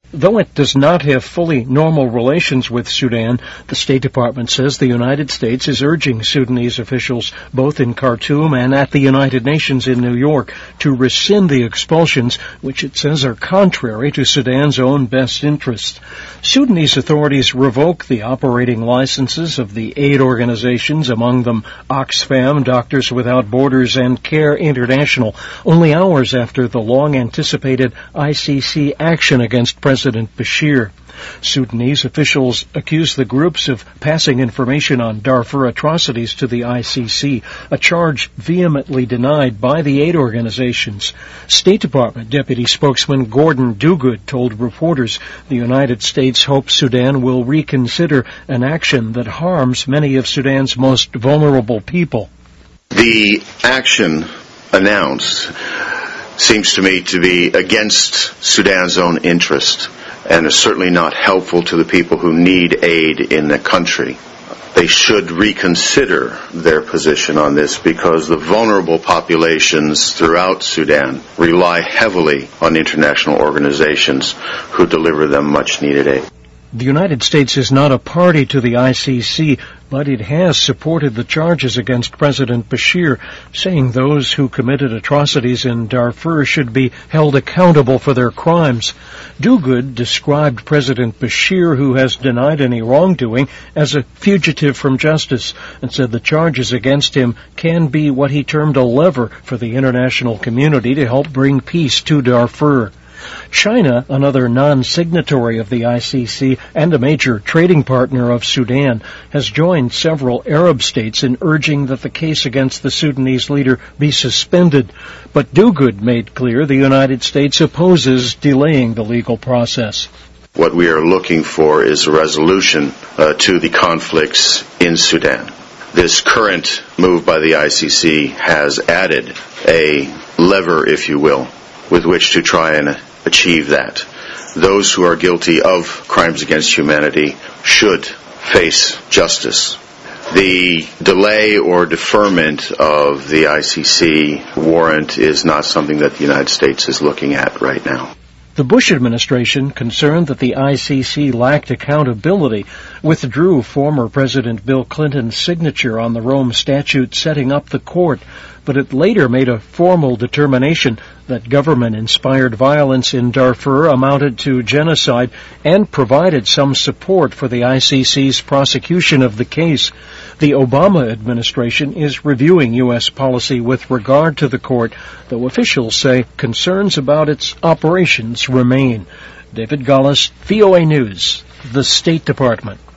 Though it does not have fully normal relations with Sudan, the State Department says the United States is urging Sudanese officials, both in Khartoum and at the United Nations in New York, to rescind the expulsions, which it says are contrary to Sudan's own best interests. Sudanese authorities revoke the operating licenses of the aid organizations, among them Oxfam, Doctors Without Borders, and CARE International, only hours after the long-anticipated ICC action against President Bashir. Sudanese officials accuse the groups of passing information on Darfur atrocities to the ICC, a charge vehemently denied by the aid organizations. State Department Deputy Spokesman Gordon Duguid told reporters the United States hopes Sudan will reconsider an action that harms many of Sudan's most vulnerable people. The action announced seems to me to be against Sudan's own interest and is certainly not helpful to the people who need aid in the country. They should reconsider their position on this because the vulnerable populations throughout Sudan rely heavily on international organizations who deliver them much needed aid. The United States is not a party to the ICC, but it has supported the charges against President Bashir, saying those who committed atrocities in Darfur should be held accountable for their crimes. Duguid described President Bashir, who has denied any wrongdoing, as a fugitive from justice, and said the charges against him can be what he termed a lever for the international community to help bring peace to Darfur. China, another non-signatory of the ICC and a major trading partner of Sudan, has joined several Arab states in urging that the case against the Sudanese leader be suspended. But Duguid made clear the United States opposes delaying the legal process. What we are looking for is a resolution to the conflicts in Sudan. This current move by the ICC has added a lever, if you will, with which to try and achieve that. Those who are guilty of crimes against humanity should face justice. The delay or deferment of the ICC warrant is not something that the United States is looking at right now. The Bush administration, concerned that the ICC lacked accountability, withdrew former President Bill Clinton's signature on the Rome Statute setting up the court, but it later made a formal determination that government-inspired violence in Darfur amounted to genocide and provided some support for the ICC's prosecution of the case. The Obama administration is reviewing U.S. policy with regard to the court, though officials say concerns about its operations remain. David Gullis, VOA News, the State Department.